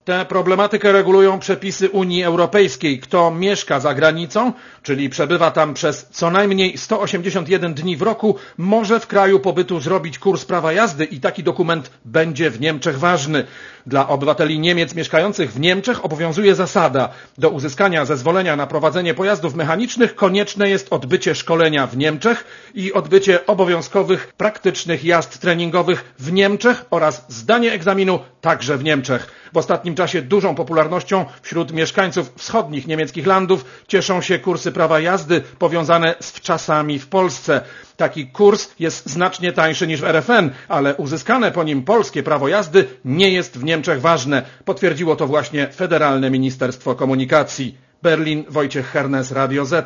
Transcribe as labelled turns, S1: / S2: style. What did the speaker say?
S1: Tę problematykę regulują przepisy Unii Europejskiej. Kto mieszka za granicą, czyli przebywa tam przez co najmniej 181 dni w roku, może w kraju pobytu zrobić kurs prawa jazdy i taki dokument będzie w Niemczech ważny. Dla obywateli Niemiec mieszkających w Niemczech obowiązuje zasada: do uzyskania zezwolenia na prowadzenie pojazdów mechanicznych konieczne jest odbycie szkolenia w Niemczech i odbycie obowiązkowych, praktycznych jazd treningowych w Niemczech oraz zdanie egzaminu także w Niemczech. W ostatnim czasie dużą popularnością wśród mieszkańców wschodnich niemieckich landów cieszą się kursy prawa jazdy powiązane z wczasami w Polsce. Taki kurs jest znacznie tańszy niż w RFN, ale uzyskane po nim polskie prawo jazdy nie jest w Niemczech ważne. Potwierdziło to właśnie Federalne Ministerstwo Komunikacji. Berlin, Wojciech Hernes, Radio Z.